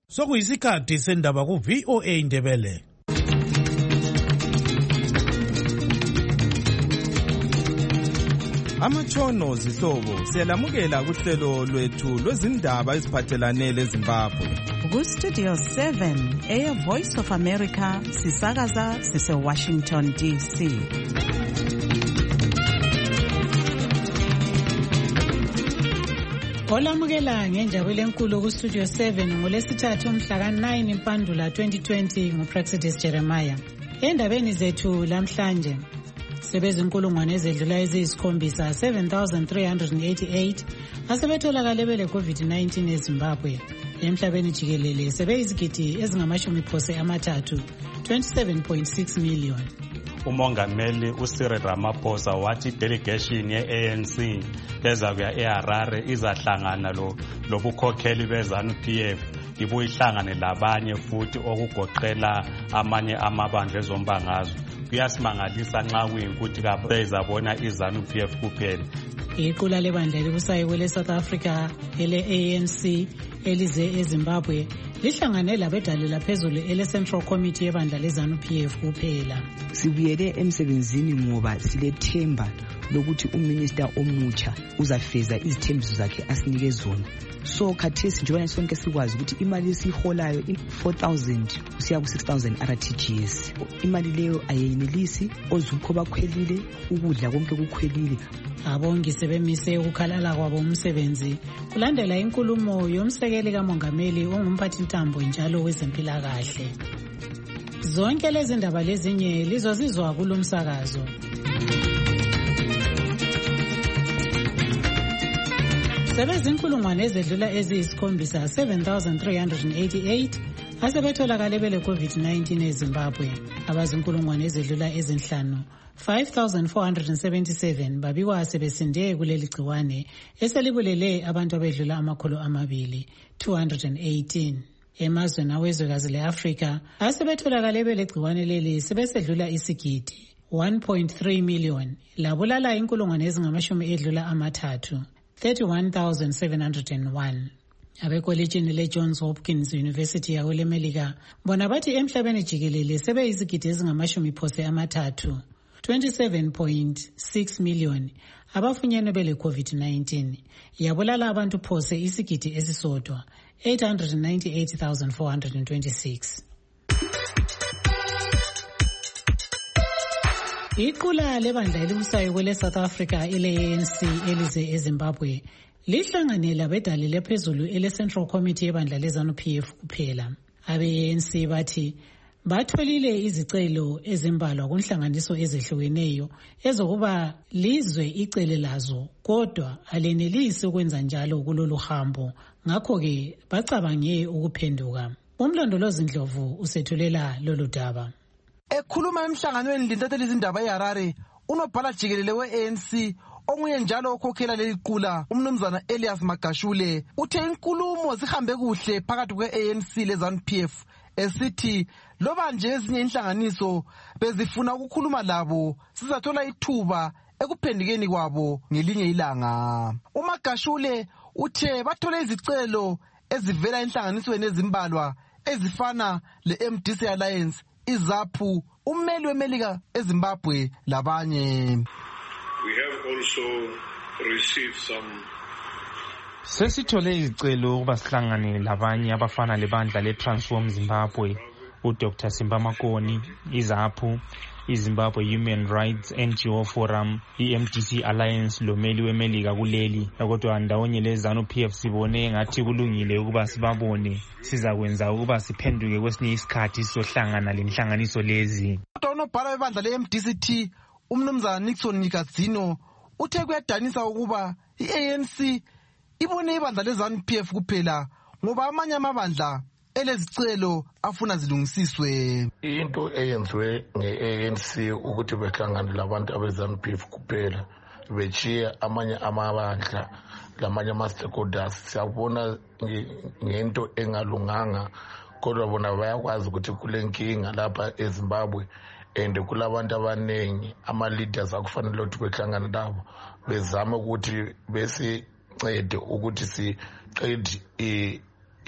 Sokuyisikhathi sendaba ku VOA Indebele. Amatshono zihlobo siyalamukela kuhlelo lwethu lwezindaba eziphathelane leZimbabwe. Ku Studio 7 Air Voice of America sisakaza sise Washington DC. Olamukela ngenjabulo enkulu ku Studio 7 ngolesithathu mhla ka9 Mpandula 2020 nguPraxidis Jeremiah. Endabeni zethu lamhlanje sebezinkulungwane ezedlula eziyisikhombisa 7,388 asebetholakale bele COVID-19 eZimbabwe. Emhlabeni jikelele sebeyizigidi ezingama-30 27.6 million. Umongameli uCyril Ramaphosa wathi delegation ye-ANC ezakuya eHarare izahlangana lobukhokheli beZANU-PF ibuyihlangane labanye futhi okugoqela amanye amabandla ezombangazwe. Kuyasimangalisa nxa kuyikuthi bezabona iZANU-PF kuphela. Iqula lebandla elibusayo kwele South Africa ele-ANC elize eZimbabwe lihlangane labedala laphezulu ele-Central Committee yebandla leZANU-PF kuphela. Sibuyele emsebenzini ngoba silethemba lokuthi uminister omutsha uzafeza izithembiso zakhe asinike zona. So khathesi njengoba sonke sikwazi ukuthi imali esiholayo 4,000 kusiya ku 6,000 RTGS. Imali leyo ayenelisi, ozukho bakhwelile, ukudla konke kukhwelile. Abongi sebemise ukukhalala kwabo umsebenzi kulandela inkulumo yomsekeli kamongameli ongumphathintambo njalo wezempilakahle. Zonke lezi ndaba lezinye lizozizwa kulomsakazo. Sebezinkulungwane ezedlula eziyisikhombisa 7,388 asebetholakale bele COVID-19 eZimbabwe. Abazinkulungwane ezedlula ezinhlanu 5,477 babikwa sebesinde kuleli gciwane eselibulele abantu abedlula 218. Emazweni awezwekazi le-Afrika asebetholakale bele gciwane leli sebesedlula isigidi 1.3 million labulala inkulungwane ezingama-30 31,701. Abekolejini le-Johns Hopkins University yakwelemelika bona bathi emhlabeni jikelele sebeyizigidi ezingama-30 27.6 million abafunyenwe bele COVID-19 yabulala abantu phose isigidi esisodwa 898,426. Iqula lebandla elibusayo kwele South Africa ele-ANC elize eZimbabwe lihlangane labedala lephezulu ele-Central Committee yebandla leZANU-PF kuphela. Abe-ANC bathi batholile izicelo ezimbalwa kunhlanganiso ezehlukeneyo ezokuba lizwe icele lazo kodwa alenelisi ukwenza njalo kulolu hambo, ngakho-ke bacabange ukuphenduka. Umlondolozi Ndlovu usethulela lolu daba. Ekhuluma emhlanganweni lintatheli izindaba eHarare, unobhala jikelele we-ANC onguye njalo okhokhela leli qula umnumzana Elias Magashule uthe inkulumo zihambe kuhle phakathi kwe-ANC leZANU-PF esithi loba nje ezinye inhlanganiso bezifuna ukukhuluma labo sizathola ithuba ekuphendukeni kwabo ngelinye ilanga. uMagashule uthe bathole izicelo ezivela enhlanganisweni ezimbalwa ezifana le-MDC Alliance, iZAPU, ummeli wemelika eZimbabwe labanye. We have also received some. Sesithole izicelo ukuba sihlangane labanye abafana lebandla le-Transform Zimbabwe, uDr. Simba Makoni, iZAPU, iZimbabwe Human Rights NGO Forum, iMDC Alliance lomeli wemelika kuleli. Kodwa ndawonye leZANU-PF sibone ngathi kulungile ukuba sibabone, sizakwenza ukuba siphenduke kwesinye isikhathi sizohlangana lenhlanganiso lezi. Kodwa unobhala webandla le-MDCT umnumzana Nixon Nikazino uthe kuyadanisa ukuba i-ANC ibone ibandla leZANU-PF kuphela ngoba amanye amabandla elezicelo afuna zilungisiswe. Into eyenziwe nge-ANC ukuthi behlangane labantu abeZANU-PF kuphela bechiya amanye amabandla lamanye ama-stakeholders, siyabona ngento engalunganga, kodwa bona bayakwazi ukuthi kule nkinga lapha eZimbabwe and kulabantu abaningi ama-leaders akufanele ukuthi behlangane labo bezama ukuthi besincede ukuthi siqede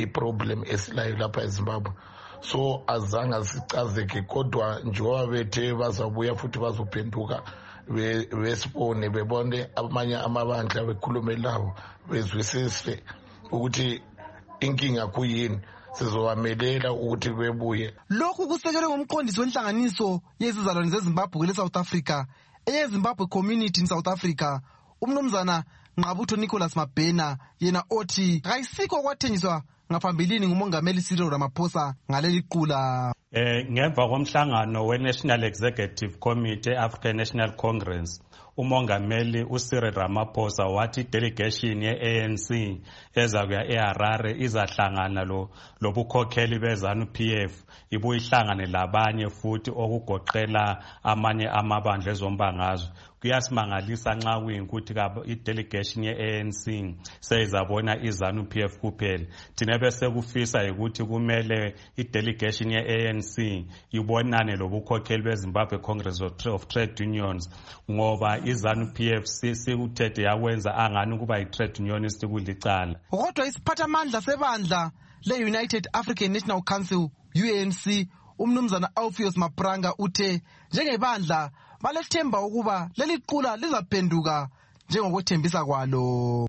iproblem esilayo lapha eZimbabwe. So azange sicazeke, kodwa njengoba bethe bazabuya futhi bazophenduka besibone bebone amanye amabandla bekhulume lawo bezwisise ukuthi inkinga kuyini, sizowamelela ukuthi bebuye. Lokhu kusekelwe ngumqondisi wenhlanganiso yezizalwane zeZimbabwe kwele South Africa, eyeZimbabwe Community in South Africa, umnumzana Ngqabutho Nicholas Mabhena, yena othi kayisikho kwathenjiswa ngaphambilini ngumongameli Cyril Ramaphosa ngaleli qula. Ngemva komhlangano we-National Executive Committee African National Congress, umongameli uCyril Ramaphosa wathi delegation ye-ANC ezakuya eHarare izahlangana lobukhokheli beZANU-PF ibuye ihlangane labanye futhi okugoqela amanye amabandla ezombangazwe. Kuyasimangalisa nxa kuyikuthi i-delegation ye-ANC seyizabona iZANU-PF kuphela. Thina bese kufisa ukuthi kumele i-delegation ye-ANC ibonane lobukhokheli beZimbabwe Congress of Trade Unions, ngoba iZANU-PF sikuthethe yakwenza angani kuba yi-trade unionist kulicala. Kodwa isiphathamandla sebandla le-United African National Council UNC, umnumzana Alpheus Mapranga, uthe njengebandla balethemba ukuba leli qula lizaphenduka njengokwethembisa kwalo.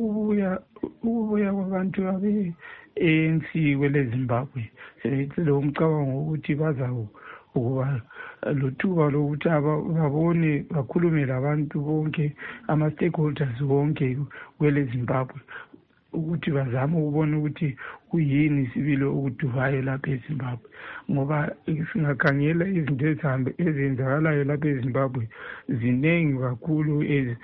Ukubuya kwabantu abe-ANC kwele Zimbabwe sebethile umcabango ukuthi ukuba lothuba lokuthi babone bakhulume labantu bonke, ama-stakeholders bonke kwele Zimbabwe, ukuthi bazame ukubona ukuthi kuyini sibili okuduvayo lapha eZimbabwe. Ngoba singakhangela izinto ezenzakalayo lapha eZimbabwe ziningi kakhulu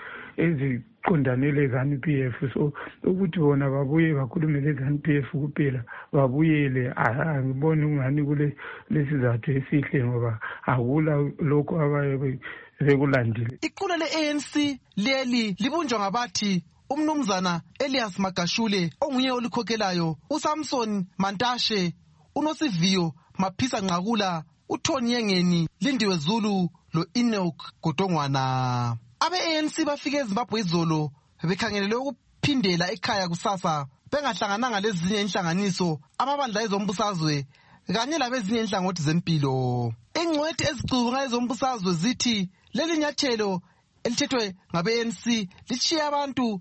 eziqondane leZANU-PF. So ukuthi bona babuye bakhulume leZANU-PF kuphela, babuyele, angiboni ungani kule lesizathu esihle, ngoba akula lokho abaye bekulandile. Iqula le-ANC leli libunjwa ngabathi umnumzana Elias Magashule, onguye olikhokhelayo, uSamson Mantashe, uNosiviyo Maphisa Nqakula, uThoni Yengeni, Lindiwe Zulu lo-Enoch Godongwana. Abe-ANC bafike eZimbabwe izolo bekhangelele ukuphindela ekhaya kusasa, bengahlangananga lezinye inhlanganiso, amabandla ezombusazwe kanye labezinye inhlangothi zempilo. Ingcwethi ezicubunga ezombusazwe zithi leli nyathelo elithethwe ngabe-ANC lichiye abantu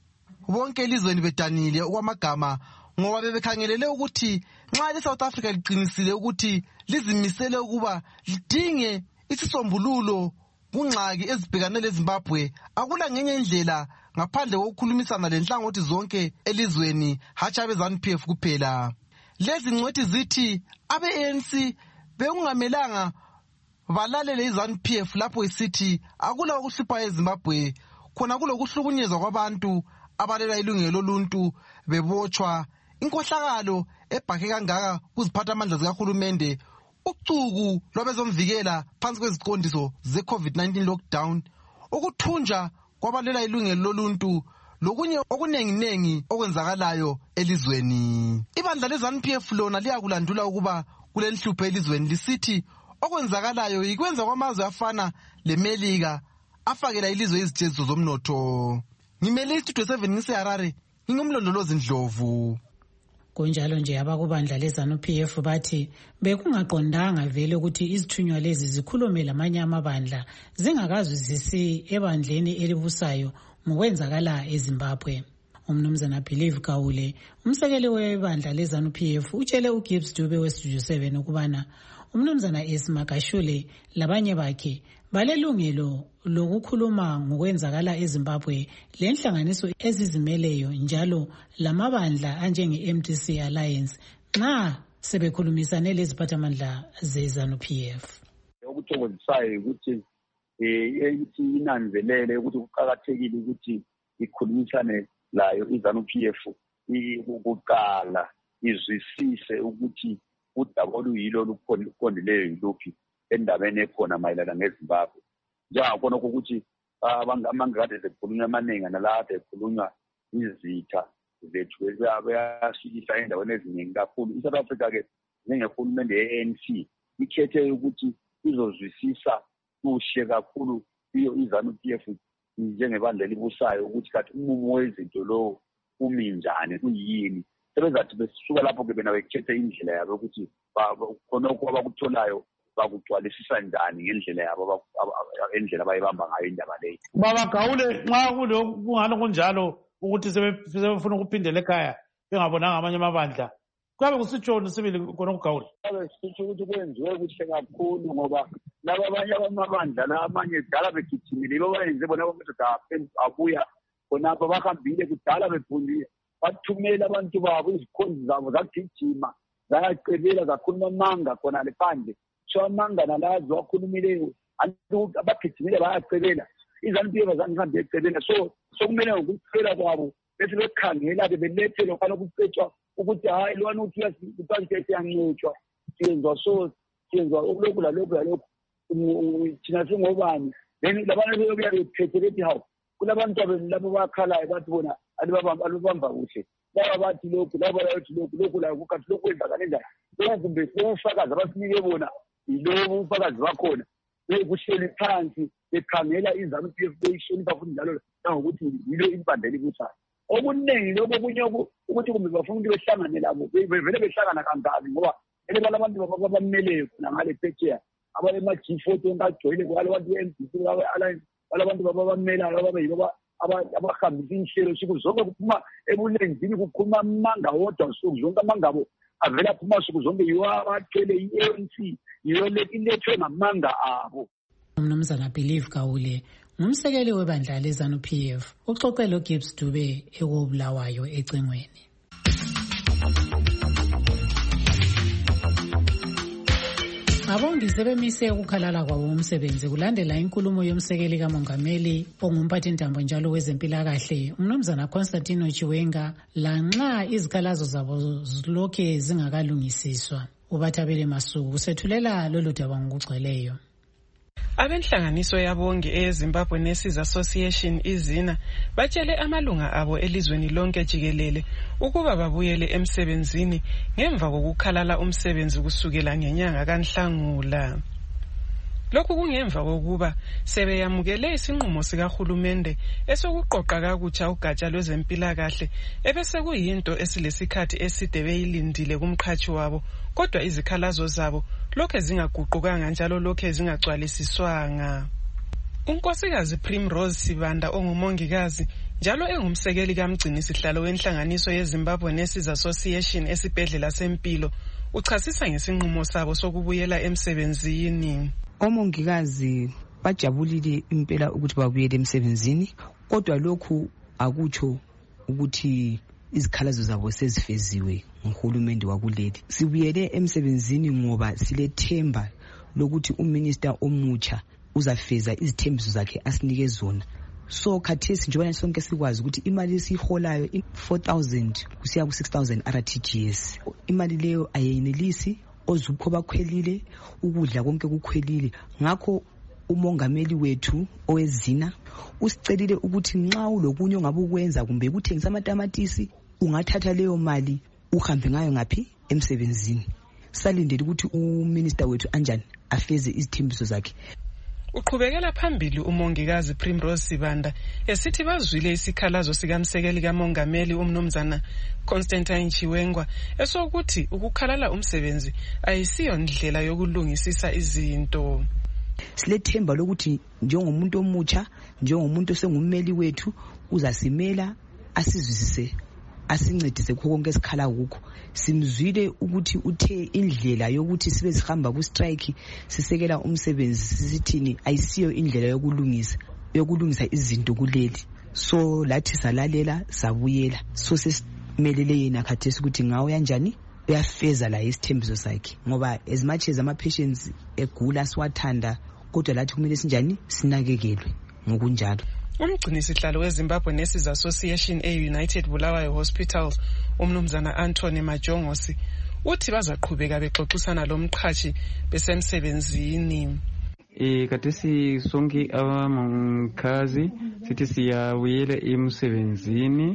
bonke elizweni bedanile okwamagama, ngoba bebekhangelele ukuthi nxa le-South Africa liqinisile ukuthi lizimisele ukuba lidinge isisombululo kungxaki ezibhekane leZimbabwe, akula ngenye indlela ngaphandle kokukhulumisana lenhlangothi zonke elizweni, hatshi abe-ZANU-PF kuphela. Lezi ngcwethi zithi abe-ANC bekungamelanga balalele iZANU-PF lapho isithi akula ukuhlupha eZimbabwe, khona kulokuhlukunyezwa kwabantu abalela ilungelo loluntu bebotshwa, inkohlakalo ebhake kangaka kuziphatha amandla zikahulumende, ucuku lwabezomvikela phansi kweziqondiso ze-COVID-19 lockdown, ukuthunjwa kwabalela ilungelo loluntu, lokunye okunenginengi okwenzakalayo elizweni. Ibandla leZANU-PF lona liyakulandula ukuba kulenhlupho elizweni, lisithi okwenzakalayo yikwenza kwamazwe afana leMelika afakela ilizwe izitsheziso zomnotho. Ngimele istudio 7 ngiseHarare, ngingumlondolozi Ndlovu. Kunjalo nje abakubandla leZANU-PF bathi bekungaqondanga vele ukuthi izithunywa lezi zikhulume lamanye amabandla zingakazwisisi ebandleni elibusayo ngokwenzakala eZimbabwe. Umnumzana Believe Kawule, umsekeli webandla leZANU-PF, utshele uGibbs Dube westudio 7 ukubana umnumzana Magashule labanye bakhe balelungelo lokukhuluma ngokwenzakala eZimbabwe lenhlanganiso ezizimeleyo njalo lamabandla anjenge-MDC Alliance nxa sebekhulumisane leziphathamandla zeZANU-PF. Okuthokozisayo ukuthi inanzelele ukuthi kuqakathekile ukuthi ikhulumisane layo iZANU-PF ukuqala izwisise ukuthi udaba oluyilo oluqondileyo yiluphi endabeni ekhona mayelana ngeZimbabwe. Njengakhona ukuthi amangade zekhulunywa amaningi nalapha ekhulunywa izitha zethu bayashikisa endaweni eziningi kakhulu. ISouth Africa-ke njengehulumende ye-ANC ikhethe ukuthi izozwisisa kuhle kakhulu iyo iZANU-PF njengebandla elibusayo ukuthi kathi umumo wezinto lo umi njani, kuyini sebezathi besuka lapho-ke bena bekhethe indlela yabo ukuthi khonokho abakutholayo bakugcwalisisa njani ngendlela yabo endlela abayibamba ngayo indaba leyo. Baba Gawule, nxa kungani kunjalo ukuthi sebefuna ukuphindela ekhaya bengabonanga amanye amabandla, kuyabe kusitshoni sibili khona kuGawule? Kuyabe kusitsho ukuthi kwenziwe kuhle kakhulu ngoba laba abanye amabandla la amanye kudala begijimile yibo bayenze bona ukuthi abuya khonapho bahambile kudala bephundile bathumela abantu babo izikhonzi zabo zagijima zayacebela zakhuluma amanga khona lephandle. So amanga nalazo wakhulumileyo abagijimile bayacebela iZANU-PF azangihambe ecebela. So kumele ukucela kwabo bese bekhangela-ke belethele khona ukucetshwa ukuthi hayi lwana uthi uyanqotshwa siyenziwa so siyenziwa okulokhu lalokhu thina singobani. Then labantu beyokuya bephethe bethi hawu kulabantu abenu labo bakhalayo bathi bona alibamba kuhle laba bathi lokhu laba bathi lokhu la kukathi lokhu kwenzakala njani. Lokhu kumbe ubufakazi abasinike bona yilobo ubufakazi bakhona bekuhleli phansi bekhangela iZANU-PF beyihlonipha futhi njalo nangokuthi yilo impandela ibuthayo. Okuningi lokho okunye ukuthi kumbe bafuna ukuthi behlangane labo bevele behlangana kangabi ngoba ele balabantu abameleyo khona ngale phetsheya abale G40 engagcwele kwalo bantu be-MDC balabantu babamelayo ababeyibo abahambisa inhlelo suku zonke kuphuma ebulenzini kukhuluma amanga wodwa suku zonke amangabo avela aphuma suku zonke yiwo abacele i-ANC yiyo ilethwe ngamanga abo. Umnumzana Believe Gawule ngumsekeli webandla leZANU-PF uxoxe loGibbs Dube ekobulawayo ecingweni. Abongi sebemise ukukhalala kwabo umsebenzi kulandela inkulumo yomsekeli kamongameli ongumphathintambo njalo wezempilakahle umnumzana Constantino Chiwenga lanxa izikhalazo zabo zilokhe zingakalungisiswa. uBathabele Masuku usethulela lolu daba ngokugcweleyo. Abenhlanganiso yabongi eZimbabwe Nurses Association izina batshele amalunga abo elizweni lonke jikelele ukuba babuyele emsebenzini ngemva kokukhalala umsebenzi kusukela ngenyanga kaNhlangula. Lokhu kungemva kokuba sebeyamukele isinqumo sikahulumende esokuqoqa kakutsha ugatsha lwezempilakahle ebese kuyinto esilesikhathi eside beyilindile kumqhatshi wabo kodwa izikhalazo zabo lokho zingaguqukanga njalo lokho zingagcwalisiswanga. Unkosikazi Primrose Sibanda ongumongikazi njalo engumsekeli kamgcini sihlalo wenhlanganiso yeZimbabwe Nurses Association esibhedlela sempilo uchasisa ngesinqumo sabo sokubuyela emsebenzini. Omongikazi bajabulile impela ukuthi babuyele emsebenzini kodwa lokhu akutsho ukuthi izikhalazo zabo sezifeziwe nguhulumende wakuleli. Sibuyele emsebenzini ngoba silethemba lokuthi uminister omutsha uzafeza izithembiso zakhe asinike zona. So khathesi njengoba sonke sikwazi ukuthi imali esiholayo 4,000 kusiya ku 6,000 RTGS. Imali leyo ayenelisi, ozukho bakhwelile, ukudla konke kukhwelile. Ngakho umongameli wethu owezina usicelile ukuthi nxa ulokunye ongabukwenza kumbe kuthengisa amatamatisi ungathatha leyo mali uhambe ngayo ngaphi emsebenzini. Salindele ukuthi uminister wethu anjani afeze izithembiso zakhe. Uqhubekela phambili umongikazi Primrose Sibanda esithi bazwile isikhalazo sikamsekeli kamongameli umnumzana Constantine Chiwenga esokuthi ukukhalala umsebenzi ayisiyo ndlela yokulungisisa izinto. Silethemba lokuthi njengomuntu omutsha, njengomuntu osengummeli wethu uzasimela asizwisise asincedise konke esikhala kukho. Simzwile ukuthi uthe indlela yokuthi sibe sihamba ku strike sisekela umsebenzi sisithini ayisiyo indlela yokulungisa izinto kuleli. So lathi salalela sabuyela. So sesimelele yena khathesi ukuthi ngawo kanjani uyafeza la isithembiso sakhe ngoba as much as ama patients egula siwathanda kodwa lathi kumele sinjani sinakekelwe ngokunjalo. Umgcini sihlalo weZimbabwe Nurses Association e-United Bulawayo Hospital umnumzana Anthony Majongosi uthi bazaqhubeka bexoxisana lomqhashi besemsebenzini. Khathesi sonke abamongikazi sithi siyabuyela emsebenzini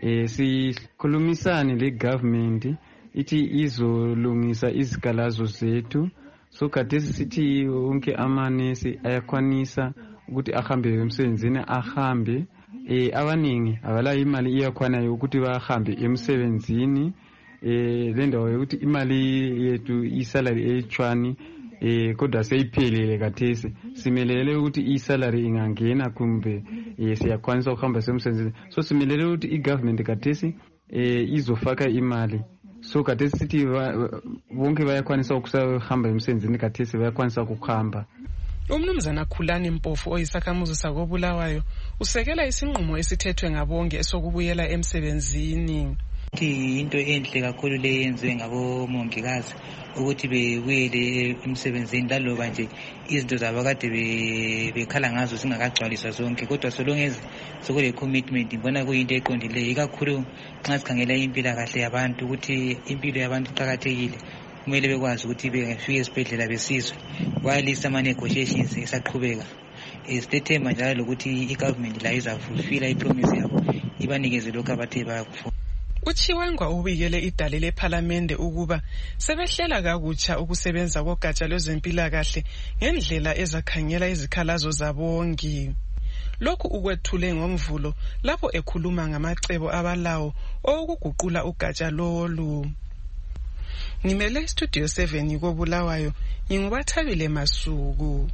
sikhulumisane le-government ithi izolungisa izikhalazo zethu. So khathesi sithi wonke amanesi ayakwanisa ukuthi ahambe emsebenzini ahambe abaningi abalayo imali iyakhwanayo ukuthi bahambe emsebenzini le ndawo yokuthi imali yethu isalary etshwani kodwa seyiphelile kathesi simelele ukuthi isalary ingangena kumbe siyakwanisa ukuhamba semsebenzini so simelele ukuthi igovernment kathesi izofaka imali so kathesi sithi bonke bayakwanisa ukuhamba emsebenzini kathesi bayakwanisa ukuhamba. Umnumzana Khulani Mpofu oyisakhamuzi sakobulawayo usekela isinqumo esithethwe ngabonke esokubuyela emsebenzini. Into enhle kakhulu le yenziwe ngabomongikazi ukuthi bebuyele emsebenzini laloba nje izinto zabo kade bekhala ngazo zingakagcwaliswa zonke kodwa solongeze sokule commitment ngibona kuyinto eqondileyo ikakhulu nxa sikhangela impilakahle yabantu ukuthi impilo yabantu iqakathekile kumele bekwazi ukuthi befike esibhedlela besizwe while ama negotiations esaqhubeka sithemba njalo ukuthi igovernment la izafulfilla ipromise yabo ibanikeze lokho abathe bayakufuna. Uchiwangwa ubikele idale lePhalamende ukuba sebehlela kakutsha ukusebenza kogatsha lwezempilakahle ngendlela ezakhangela izikhalazo zabongi. Lokhu ukwethule ngoMvulo lapho ekhuluma ngamacebo abalawo okuguqula ugatsha lolu. Ngimele Studio 7 koBulawayo ngingubathabile Masuku.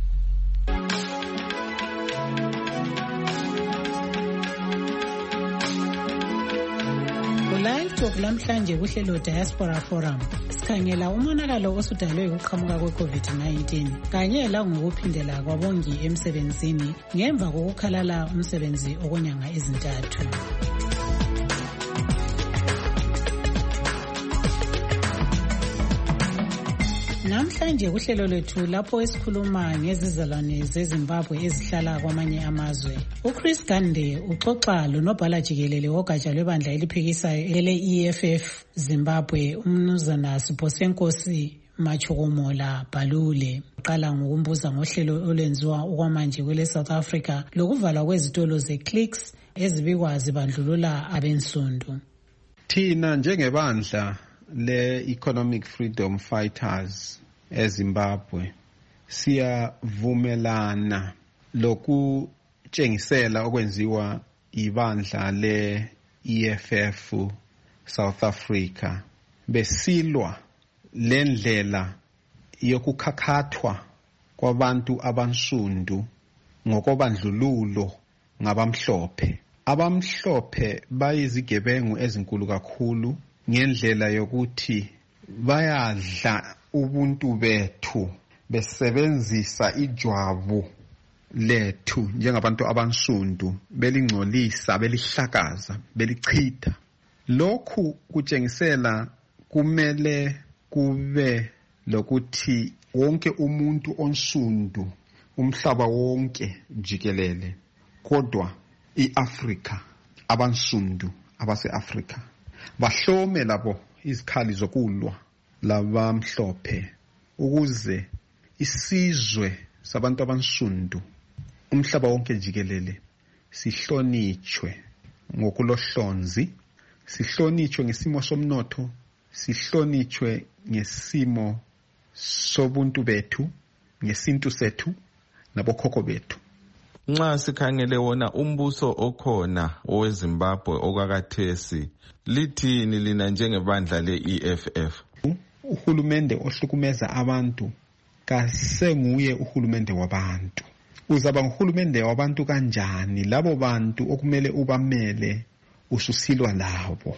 Live talk lamhlanje kuhlelo Diaspora Forum sikhangela umonakalo osudalwe ukuqhamuka kwe-COVID-19 kanye langokuphindela kwabongi emsebenzini ngemva kokukhalala umsebenzi okonyanga ezintathu. Namhlanje kuhlelo lethu lapho esikhuluma ngezizalwane zeZimbabwe ezihlala kwamanye amazwe. uChris Gande uxoxa lonobhala jikelele wogatsha lwebandla eliphikisayo ele-EFF Zimbabwe umnumzana Siposenkosi Machukumola Balule. Uqala ngokumbuza ngohlelo olwenziwa okwamanje kwele South Africa lokuvalwa kwezitolo zeClicks ezibikwa zibandlulula abensundu. Thina njengebandla le-Economic Freedom Fighters eZimbabwe siyavumelana lokutshengisela okwenziwa ibandla le-EFF South Africa besilwa lendlela yokukhakhathwa kwabantu abansundu ngokobandlululo ngabamhlophe. Abamhlophe bayizigebengu ezinkulu kakhulu ngendlela yokuthi bayadla ubuntu bethu besebenzisa ijwabu lethu njengabantu abansundu belingcolisa belihlakaza belichitha. Lokhu kutshengisela kumele kube lokuthi wonke umuntu onsundu umhlaba wonke jikelele kodwa iAfrika abansundu abase-Afrika bahlome labo izikhali zokulwa labamhlophe ukuze isizwe sabantu abansundu umhlaba wonke jikelele sihlonitshwe ngokulohlonzi, sihlonitshwe ngesimo somnotho, sihlonitshwe ngesimo sobuntu bethu, ngesintu sethu nabokhokho bethu. Nxa sikhangele wona umbuso okhona oweZimbabwe okwakathesi lithini lina njengebandla le-EFF? Uhulumende ohlukumeza abantu kasenguye uhulumende wabantu. Uzaba nguhulumende wabantu kanjani labo bantu okumele ubamele ususilwa labo?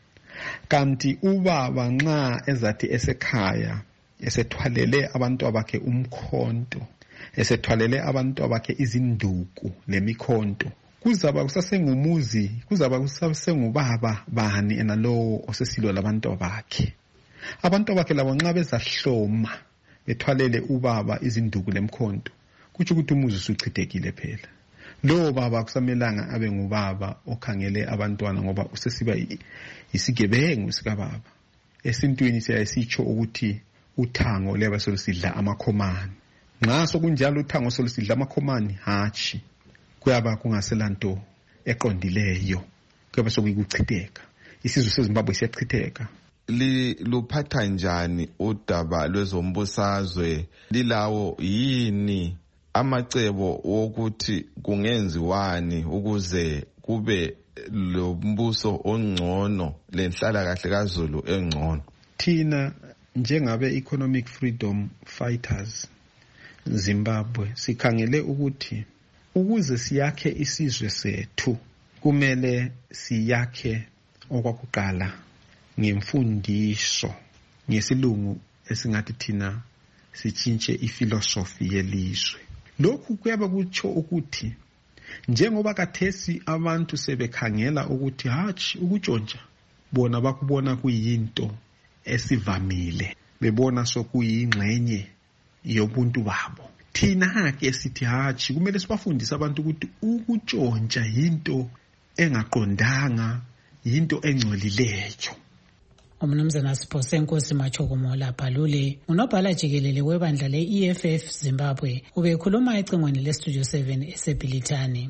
Kanti ubaba nxa ezathi esekhaya esethwalele abantu abakhe umkhonto, esethwalele abantu abakhe izinduku lemikhonto, kuzaba kusasengumuzi, kuzaba kusasengubaba bani enalowo osesilwa labantu abakhe. Abantu abakhe labo nxa bezahloma bethwalele ubaba izinduku lemkhonto kutsho ukuthi umuzi usuchithekile phela. Lo baba kusamelanga abe ngubaba okhangele abantwana ngoba usesiba isigebengu sikababa. Esintwini siyasitsho ukuthi uthango liyaba solusidla amakhomani. Nxa sokunjalo uthango solusidla amakhomani hatshi kuyaba kungaselanto eqondileyo, kuyaba sokuyikuchitheka. Isizwe seZimbabwe siyachitheka. Luphatha njani udaba lwezombusazwe? Lilawo yini amacebo wokuthi kungenziwani ukuze kube lo mbuso ongcono lenhlala kahle kaZulu engcono. Thina njengabe economic freedom fighters Zimbabwe sikhangele ukuthi ukuze siyakhe isizwe sethu kumele siyakhe okwakuqala ngemfundiso ngesilungu esingathi thina sitshintshe ifilosofi yelizwe. Lokhu kuyabe kutsho ukuthi njengoba kathesi abantu sebekhangela ukuthi hatshi ukutshontsha bona bakubona kuyinto esivamile, bebona sokuyingxenye yobuntu babo. Thina ke sithi hatshi kumele sibafundise abantu ukuthi ukutshontsha yinto engaqondanga, yinto engcolileyo. Umnumzana Sipho Nkosi Machokomola Bhalule, unobhala jikelele webandla le-EFF Zimbabwe, ubekhuluma ecingweni le-Studio 7 eseBhilithani.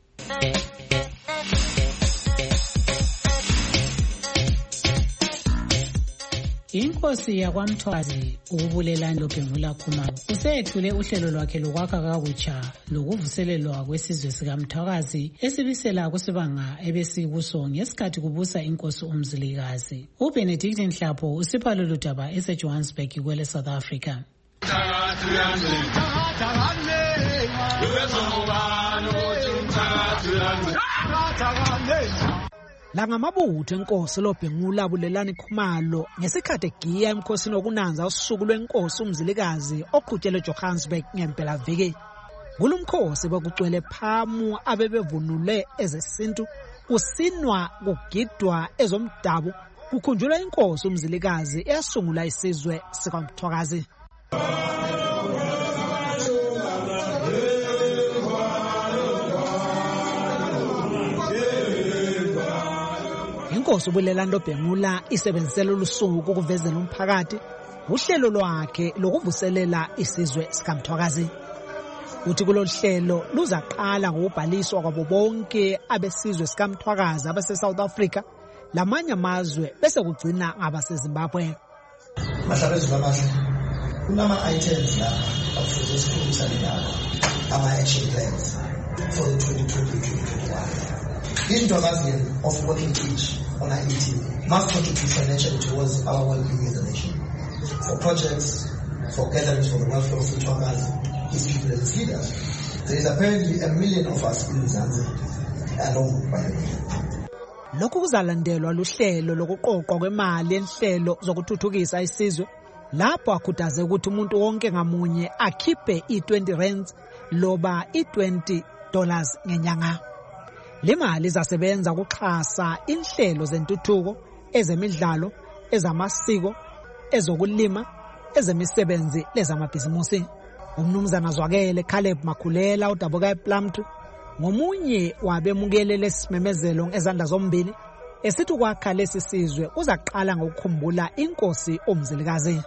Inkosi yakwaMthwazi ukubulelani loBhengula Khumalo usethule uhlelo lwakhe lokwakha kakutsha lokuvuselelwa kwesizwe sikaMthwakazi esibisela kusibanga ebesikuso ngesikhathi kubusa inkosi uMzilikazi. uBenedict Nhlapho usipha lolu daba eseJohannesburg kwele South Africa. La ngamabutho enkosi loBhengula Bulelani Khumalo ngesikhathi egiya emkhosini okunanza usuku lwenkosi uMzilikazi oqhutyelwe eJohannesburg ngempela viki. Kulumkhosi bekucwele phamu abebevunule ezesintu, kusinwa kugidwa ezomdabu, kukhunjulwa inkosi uMzilikazi eyasungula isizwe sikaMthwakazi. Inkosi uBulelani loBhengula isebenzisela ulusuku ukuvezela umphakathi uhlelo lwakhe lokuvuselela isizwe sikaMthwakazi. Uthi kulolu hlelo luzaqala ngokubhaliswa kwabo bonke abesizwe sikaMthwakazi abase-South Africa, lamanye amazwe bese kugcina ngabaseZimbabwe. Bahlabezulu abahle, kunama-items la akufuze sikhulumisane ngabo, ama-action plans for the 2020-2021. Indodakazi of working age on IET must contribute financially towards our well-being as a nation. For projects, for gatherings for the welfare of Mthwakazi, his people and his leaders. There is apparently 1 million of us in Mzansi alone by the way. Lokhu kuzalandelwa luhlelo lokuqoqwa kwemali enhlelo zokuthuthukisa isizwe, lapho akhuthaze ukuthi umuntu wonke ngamunye akhiphe i-20 loba i-$20 ngenyanga. Le mali izasebenza ukuxhasa inhlelo zentuthuko, ezemidlalo, ezamasiko, ezokulima, ezemisebenzi lezamabhizimusi. Umnumzana Zwakele Caleb Makhulela udabuka ePlumtree ngomunye wabemukele lesimemezelo ngezandla zombili, esithi ukwakha lesi sizwe uzaqala ngokukhumbula inkosi uMzilikazi.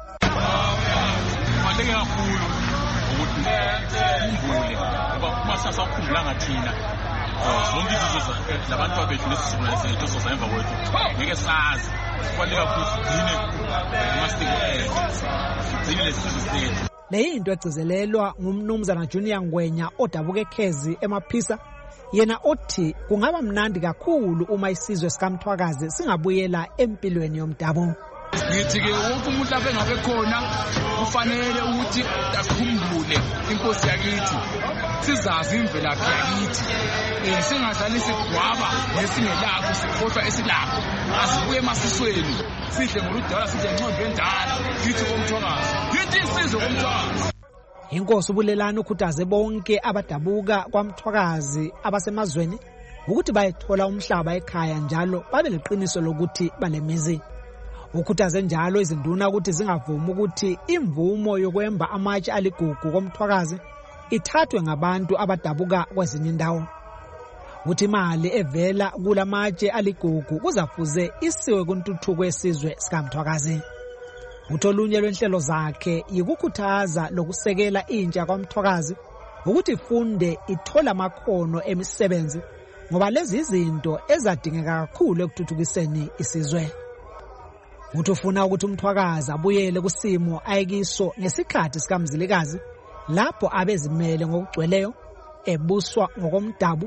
Kubaluleke kakhulu ukuthi ukhumbule ngoba uma sasakhumbulanga thina zonke izizwe labantu abethu nesizwe sethu sozaemva kwethu ngeke sazi. Kubaluleke kakhulu sigcine amasiko ethu, sigcine lesizwe sethu. Le into egcizelelwa ngumnumzana Junior Ngwenya odabuka eKhezi eMaphisa, yena othi kungaba mnandi kakhulu uma isizwe sikaMthwakazi singabuyela empilweni yomdabu. Ngithi-ke wonke umuntu lapha engabe khona kufanele ukuthi akhumbule inkosi yakithi, sizazi imvelaphi yakithi, singadlali sigwaba nesingelakho sikhohlwa esilapho, asibuye emasisweni sidle ngoludala sidle ngcondo endala kithi koMthwakazi, kithi isizwe koMthwakazi. Inkosi uBulelani ukhuthaze bonke abadabuka kwaMthwakazi abasemazweni ukuthi bayethola umhlaba ekhaya njalo babe leqiniso lokuthi banemizi. Ukhuthaze njalo izinduna ukuthi zingavumi ukuthi imvumo yokwemba amatshe aligugu koMthwakazi ithathwe ngabantu abadabuka kwezinye indawo. Uthi imali evela kulamatshe aligugu kuzafuze isiwe kuntuthuko yesizwe sikaMthwakazi. Utholunye lwenhlelo zakhe yikukhuthaza lokusekela intsha kwaMthwakazi ukuthi ifunde ithola amakhono emisebenzi ngoba lezi izinto ezadingeka kakhulu ekuthuthukiseni isizwe. Uthi ufuna ukuthi uMthwakazi abuyele kusimo ayekiso ngesikhathi sikaMzilikazi lapho abezimele ngokugcweleyo, ebuswa ngokomdabu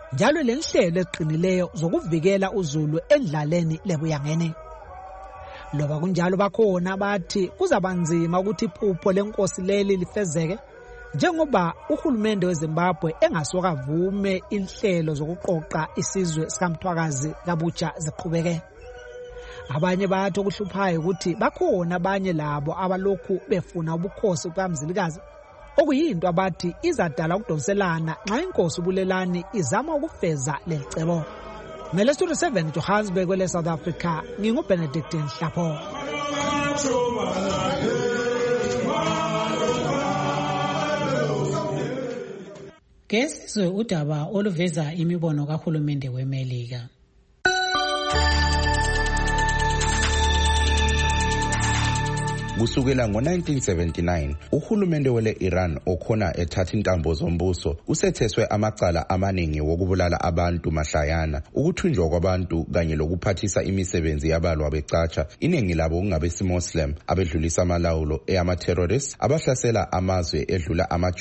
njalo lenhlelo eqinileyo zokuvikela uZulu endlaleni lebuyangene. Loba kunjalo bakhona abathi kuzabanzima ukuthi iphupho lenkosi leli lifezeke njengoba uhulumende weZimbabwe engasokavume inhlelo zokuqoqa isizwe sikaMthwakazi kabutsha ziqhubeke. Abanye bathi okuhluphayo ukuthi bakhona abanye labo abalokhu befuna ubukhosi bukaMzilikazi, okuyinto abathi izadala ukudonselana nxa inkosi uBulelani izama ukufeza lelicebo. Ngele Studio 7 Johannesburg kwele South Africa, nginguBenedict Nhlapho. Kesizwe udaba oluveza imibono kahulumende weMelika. Kusukela ngo-1979 uhulumende wele-Iran okhona ethatha intambo zombuso usetheswe amacala amaningi wokubulala abantu mahlayana, ukuthunjwa kwabantu kanye lokuphathisa imisebenzi yabalwa becatsha, iningi labo kungabesimoslim abedlulisa amalawulo eyama-terrorists abahlasela amazwe edlula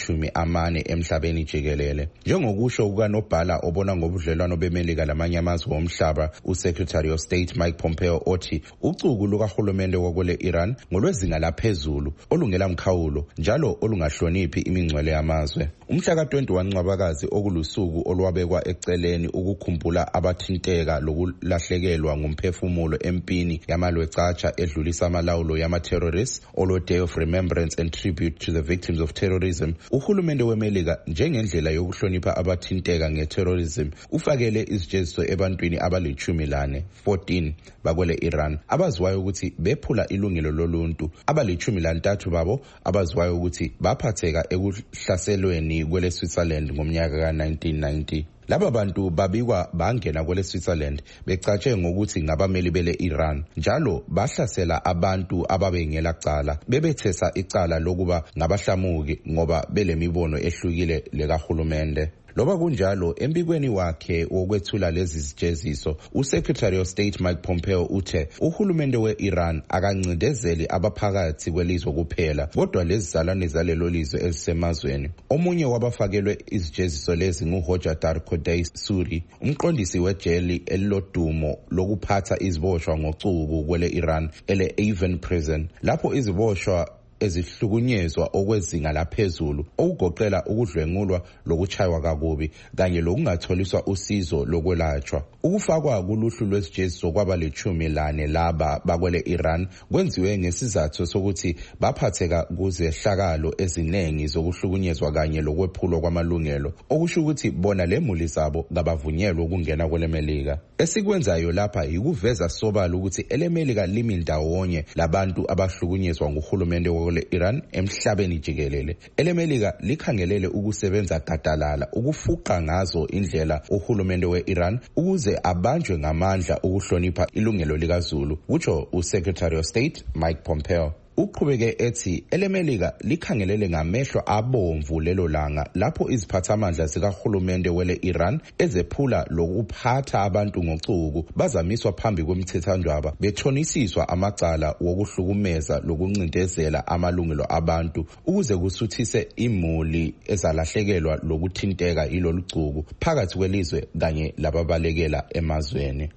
40 emhlabeni jikelele. Njengokusho kukanobhala obona ngobudlelwano beMelika lamanye amazwe omhlaba, uSecretary of State Mike Pompeo othi ucuku lukahulumende wakwele-Iran ngolwezi laphezulu olungela mkhawulo njalo olungahloniphi imingcwele yamazwe. Umhla ka-21 Ncwabakazi okulusuku olwabekwa eceleni ukukhumbula abathinteka lokulahlekelwa ngumphefumulo empini yamalwe catsha edlulisa amalawulo yama-terrorists, olo Day of Remembrance and Tribute to the Victims of Terrorism. Uhulumende weMelika njengendlela yokuhlonipha abathinteka nge-terrorism ufakele izijeziso ebantwini abali-14 bakwele Iran abaziwayo ukuthi bephula ilungelo loluntu, abali-13 babo abaziwayo ukuthi baphatheka ekuhlaselweni kwele Switzerland ngomnyaka ka-1990. Laba bantu babikwa bangena kwele Switzerland becatshe ngokuthi ngabameli bele Iran, njalo bahlasela abantu ababengela cala, bebethesa icala lokuba ngabahlamuki ngoba belemibono ehlukile lekahulumende. Loba kunjalo, embikweni wakhe wokwethula lezi zijeziso, uSecretary of State Mike Pompeo uthe uhulumende we-Iran akancindezeli abaphakathi kwelizwe kuphela, kodwa lezi zalwane zalelo lizwe ezisemazweni. Omunye wabafakelwe izijeziso lezi nguHojadar Kodai Suri, umqondisi wejeli elilodumo lokuphatha iziboshwa ngocuku kwele Iran ele Avon Prison, lapho iziboshwa ezihlukunyezwa okwezinga laphezulu okugoqela ukudlwengulwa lokuchaywa kakubi kanye lokungatholiswa usizo lokwelatshwa. Ukufakwa kuluhlu lwesijeziso kwaba-14 laba bakwele Iran kwenziwe ngesizathu sokuthi baphatheka kuzehlakalo eziningi zokuhlukunyezwa kanye lokwephulwa kwamalungelo, okusho ukuthi bona lemuli zabo kabavunyelwe ukungena kwele Melika. Esikwenzayo lapha yikuveza sobala ukuthi elemelika limi ndawonye labantu abahlukunyezwa nguhulumende kwele Iran emhlabeni jikelele. Elemelika likhangelele ukusebenza gadalala ukufuqa ngazo indlela uhulumende we-Iran ukuze abanjwe ngamandla ukuhlonipha ilungelo likaZulu, utsho uSecretary of State Mike Pompeo. Uqhubeke ethi elemelika likhangelele ngamehlo abomvu lelo langa lapho iziphathamandla zikahulumende wele Iran ezephula lokuphatha abantu ngocuku bazamiswa phambi kwemithethwandaba bethonisiswa amacala wokuhlukumeza lokuncindezela amalungelo abantu ukuze kusuthise imuli ezalahlekelwa lokuthinteka ilolu cuku phakathi kwelizwe kanye lababalekela emazweni.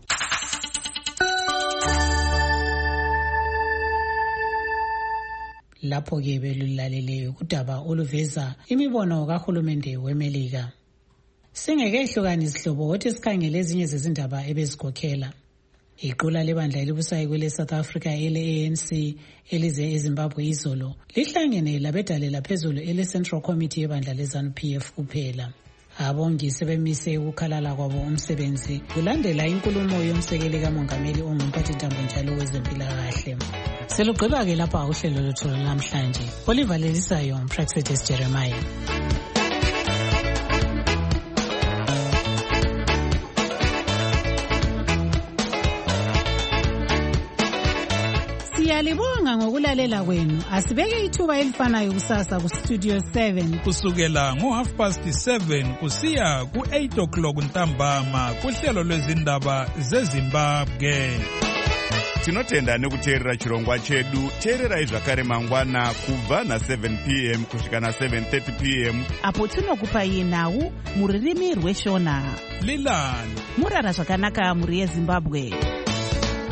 Lapho-ke belulaleleyo kudaba oluveza imibono kahulumende weMelika. Singekehlukanisi isihlobo wothi sikhangele ezinye zezindaba ebezikhokhela. Iqula lebandla elibusayo kwele South Africa ele-ANC elize eZimbabwe izolo lihlangene labedalela phezulu ele-Central Committee yebandla leZANU-PF kuphela. Abongi sebemise ukukhalala kwabo umsebenzi kulandela inkulumo yomsekeli kamongameli ongumphathintambo njalo wezempilakahle. Selugqiba-ke lapha uhlelo lwethu namhlanje. Oliver Lelisayo, Praxedes Jeremiah. Siyalibonga ngokulalela kwenu. Asibeke ithuba elifanayo kusasa ku Studio 7 kusukela ngo7:30 kusiya ku8 o'clock ntambama kuhlelo lwezindaba zeZimbabwe. tinotenda nekuteerera chirongwa chedu. Teererai zvakare mangwana kubva na7 p.m. kusvika na7:30 p.m. apo tinokupai nhau muririmi rweshona. Lilan murara zvakanaka muri yeZimbabwe.